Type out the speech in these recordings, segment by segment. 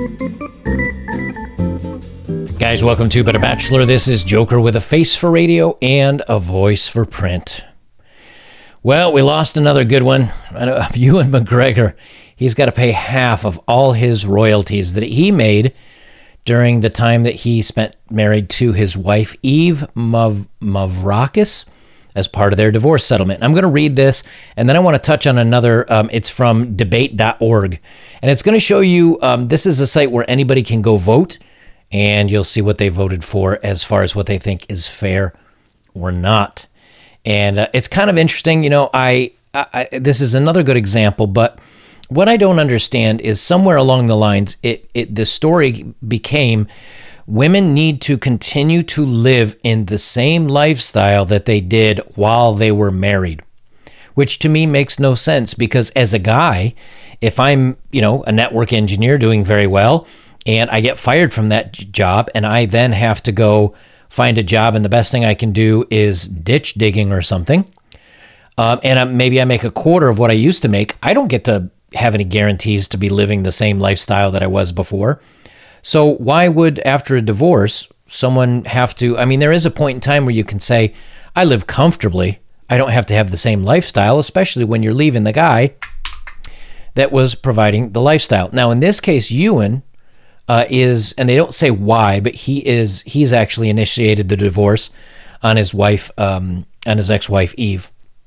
Guys, welcome to Better Bachelor. This is Joker with a face for radio and a voice for print. Well, we lost another good one. Ewan McGregor, he's got to pay half of all his royalties that he made during the time that he spent married to his wife, Eve Mavrakis, as part of their divorce settlement. I'm going to read this, and then I want to touch on another. It's from debate.org, and it's going to show you, this is a site where anybody can go vote, and you'll see what they voted for as far as what they think is fair or not. And it's kind of interesting. You know, this is another good example, but what I don't understand is somewhere along the lines, the story became women need to continue to live in the same lifestyle that they did while they were married, which to me makes no sense, because as a guy, if I'm, a network engineer doing very well and I get fired from that job and I then have to go find a job and the best thing I can do is ditch digging or something, and maybe I make a quarter of what I used to make, I don't get to have any guarantees to be living the same lifestyle that I was before. So why would, after a divorce, someone have to, there is a point in time where you can say, I live comfortably. I don't have to have the same lifestyle, especially when you're leaving the guy that was providing the lifestyle. Now, in this case, Ewan is, and they don't say why, but he's actually initiated the divorce on his wife, on his ex-wife, Eve.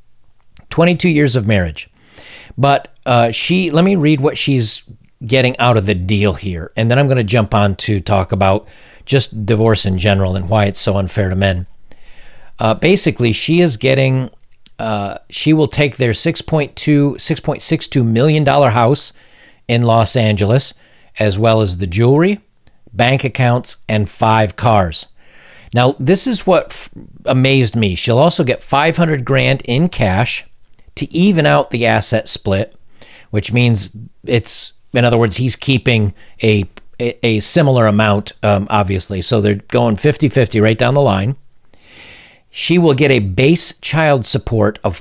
22 years of marriage. But let me read what she's getting out of the deal here, and then I'm going to jump on to talk about just divorce in general and why it's so unfair to men. Basically, she is getting, she will take their $6.62 million house in Los Angeles, as well as the jewelry, bank accounts, and 5 cars. Now, this is what amazed me. She'll also get $500,000 in cash to even out the asset split, which means it's, in other words, he's keeping a similar amount, obviously. So they're going 50-50 right down the line. She will get a base child support of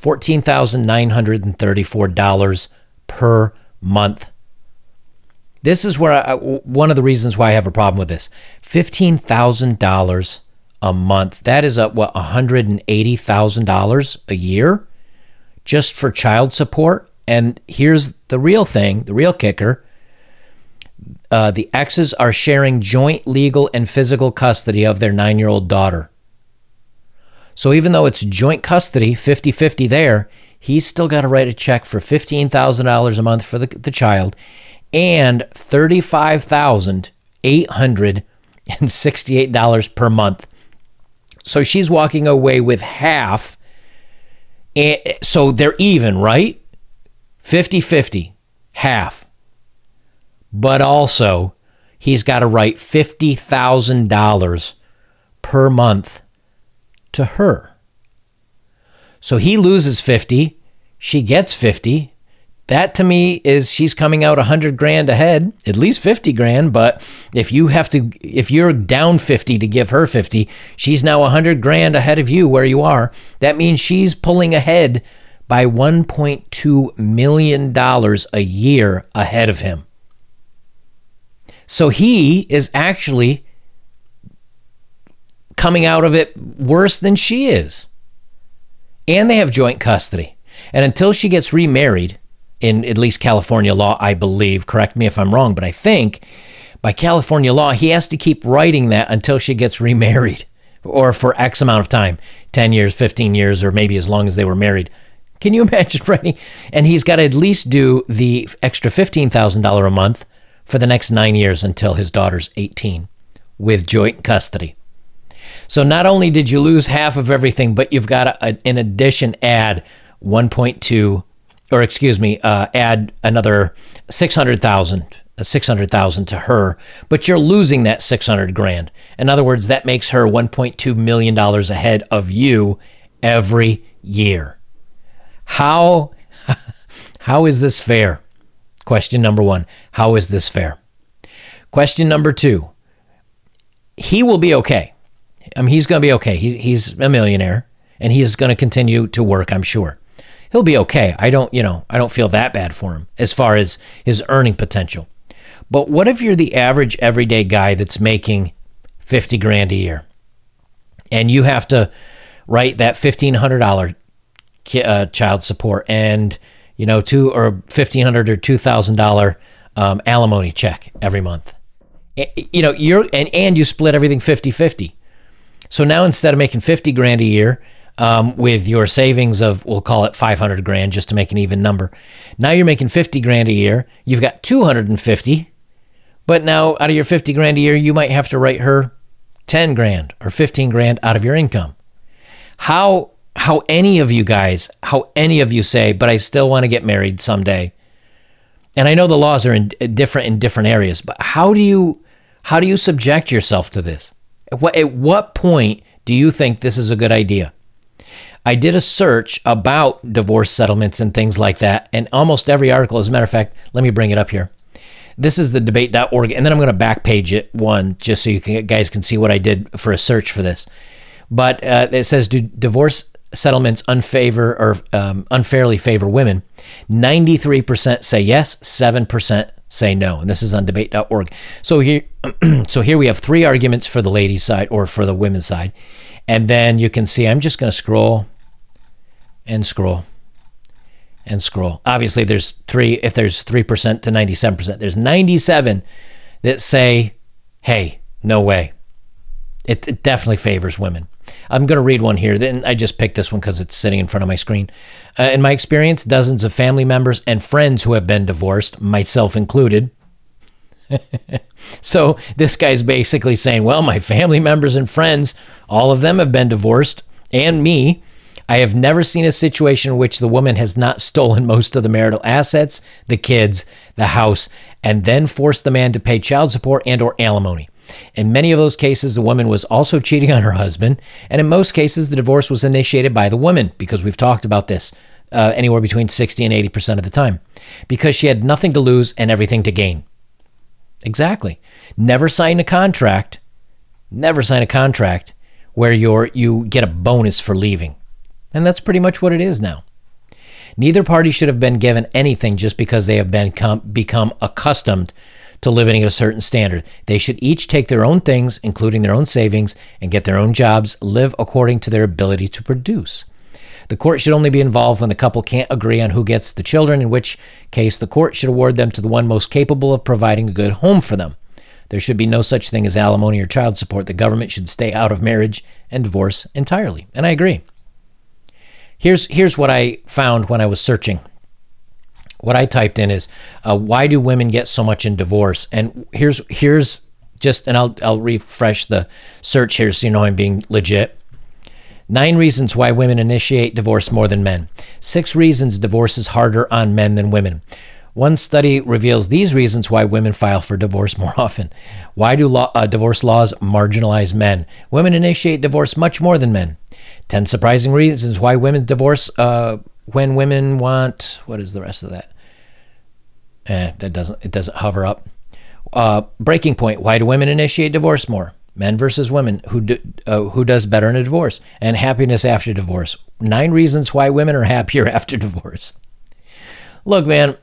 $14,934 per month. This is where one of the reasons why I have a problem with this. $15,000 a month. That is $180,000 a year just for child support. And here's the real thing, the real kicker. The exes are sharing joint legal and physical custody of their 9-year-old daughter. So even though it's joint custody, 50-50 there, he's still got to write a check for $15,000 a month for the child and $35,868 per month. So she's walking away with half. So they're even, right? 50-50, half. But also, he's got to write $50,000 per month to her. So he loses 50, she gets 50. That to me is she's coming out $100,000 ahead, at least $50,000. But if you're down 50 to give her 50, she's now $100,000 ahead of you where you are. That means she's pulling ahead by $1.2 million a year ahead of him. So he is actually coming out of it worse than she is. And they have joint custody. And until she gets remarried, in at least California law, I believe, correct me if I'm wrong, but I think by California law, he has to keep writing that until she gets remarried, or for X amount of time, 10 years, 15 years, or maybe as long as they were married. Can you imagine writing? And he's got to at least do the extra $15,000 a month for the next 9 years until his daughter's 18 with joint custody. So not only did you lose half of everything, but you've got to, in addition, add add another $600,000 to her, but you're losing that $600,000. In other words, that makes her $1.2 million ahead of you every year. How is this fair? Question number one, how is this fair? Question number two, he will be okay. He's going to be okay. He's a millionaire, and he is going to continue to work, I'm sure. He'll be okay. I don't feel that bad for him as far as his earning potential. But what if you're the average everyday guy that's making 50 grand a year and you have to write that $1,500 child support and, you know, $1,500 or $2,000 alimony check every month? You know, and you split everything 50-50. So now instead of making 50 grand a year with your savings of, we'll call it 500 grand just to make an even number, now you're making 50 grand a year. You've got 250, but now out of your 50 grand a year, you might have to write her 10 grand or 15 grand out of your income. How any of you guys, how any of you say, but I still want to get married someday. And I know the laws are different in different areas, but how do you subject yourself to this? At what point do you think this is a good idea? I did a search about divorce settlements and things like that, and almost every article, as a matter of fact, let me bring it up here. This is the debate.org, and then I'm going to back page it one just so guys can see what I did for a search for this. But it says, do divorce settlements unfairly favor women? 93% say yes, 7% say no, and this is on debate.org. So here we have three arguments for the ladies' side or for the women's side, and then you can see I'm just going to scroll and scroll and scroll. Obviously, there's three. If there's 3% to 97%, there's 97 that say, "Hey, no way." It definitely favors women. I'm going to read one here. Then I just picked this one because it's sitting in front of my screen. In my experience, dozens of family members and friends who have been divorced, myself included. So this guy's basically saying, well, my family members and friends, all of them have been divorced, and me. I have never seen a situation in which the woman has not stolen most of the marital assets, the kids, the house, and then forced the man to pay child support and or alimony. In many of those cases, the woman was also cheating on her husband, and in most cases, the divorce was initiated by the woman, because we've talked about this anywhere between 60 and 80% of the time, because she had nothing to lose and everything to gain. Exactly. Never sign a contract where you get a bonus for leaving. And that's pretty much what it is now. Neither party should have been given anything just because they have become accustomed to living at a certain standard. They should each take their own things, including their own savings, and get their own jobs, live according to their ability to produce. The court should only be involved when the couple can't agree on who gets the children, in which case the court should award them to the one most capable of providing a good home for them. There should be no such thing as alimony or child support. The government should stay out of marriage and divorce entirely. And I agree. Here's what I found when I was searching. What I typed in is, why do women get so much in divorce? And here's just, and I'll refresh the search here so you know I'm being legit. 9 reasons why women initiate divorce more than men. 6 reasons divorce is harder on men than women. One study reveals these reasons why women file for divorce more often. Why do divorce laws marginalize men? Women initiate divorce much more than men. 10 surprising reasons why women divorce when women want... What is the rest of that? It doesn't hover up. Breaking point. Why do women initiate divorce more? Men versus women. Who does better in a divorce? And happiness after divorce. 9 reasons why women are happier after divorce. Look, man.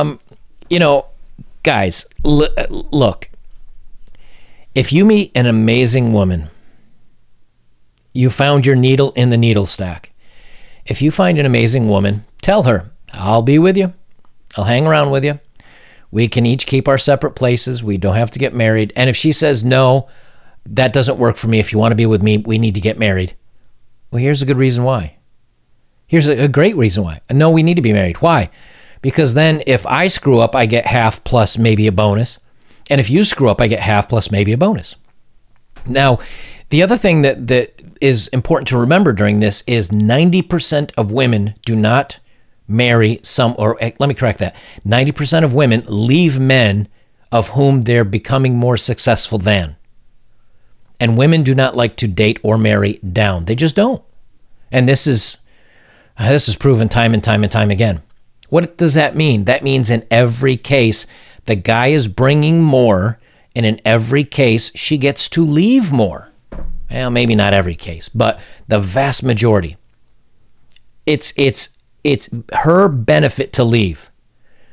Guys, look. If you meet an amazing woman, you found your needle in the needle stack. If you find an amazing woman, tell her, I'll be with you. I'll hang around with you. We can each keep our separate places. We don't have to get married. And if she says, no, that doesn't work for me. If you want to be with me, we need to get married. Well, here's a good reason why. Here's a great reason why. No, we need to be married. Why? Because then if I screw up, I get half plus maybe a bonus. And if you screw up, I get half plus maybe a bonus. Now, the other thing that is important to remember during this is 90% of women do not marry let me correct that. 90% of women leave men of whom they're becoming more successful than. And women do not like to date or marry down. They just don't. And this is proven time and time and time again. What does that mean? That means in every case, the guy is bringing more, and in every case, she gets to leave more. Well, maybe not every case, but the vast majority. It's her benefit to leave.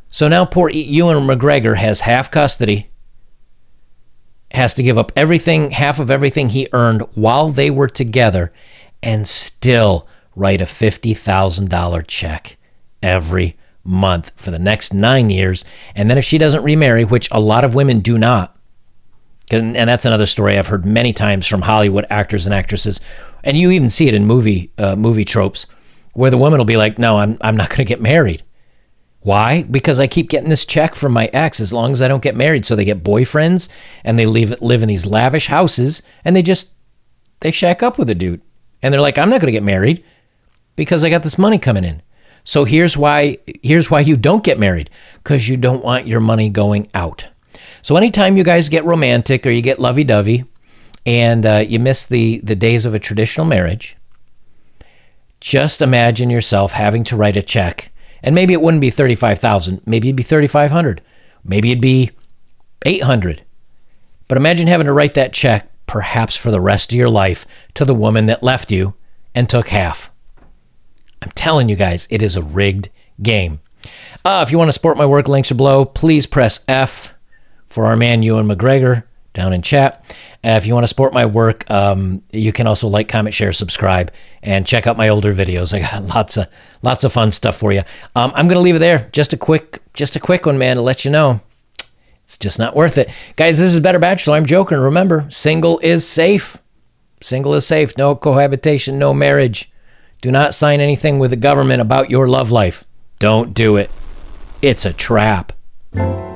So now poor Ewan McGregor has half custody, has to give up everything, half of everything he earned while they were together, and still write a $50,000 check every month for the next 9 years. And then if she doesn't remarry, which a lot of women do not, and that's another story I've heard many times from Hollywood actors and actresses, and you even see it in movie tropes, where the woman will be like, no, I'm not going to get married. Why? Because I keep getting this check from my ex as long as I don't get married. So they get boyfriends and they live in these lavish houses, and they shack up with a dude. And they're like, I'm not going to get married because I got this money coming in. So here's why you don't get married, because you don't want your money going out. So anytime you guys get romantic or you get lovey-dovey and you miss the days of a traditional marriage, just imagine yourself having to write a check. And maybe it wouldn't be $35,000. Maybe it'd be $3,500. Maybe it'd be $800. But imagine having to write that check, perhaps for the rest of your life, to the woman that left you and took half. I'm telling you guys, it is a rigged game. If you want to support my work, links are below. Please press F for our man Ewan McGregor down in chat. If you want to support my work, you can also like, comment, share, subscribe, and check out my older videos. I got lots of fun stuff for you. I'm gonna leave it there. Just a quick one, man, to let you know it's just not worth it, guys. This is Better Bachelor. I'm joking. Remember, single is safe. Single is safe. No cohabitation. No marriage. Do not sign anything with the government about your love life. Don't do it. It's a trap.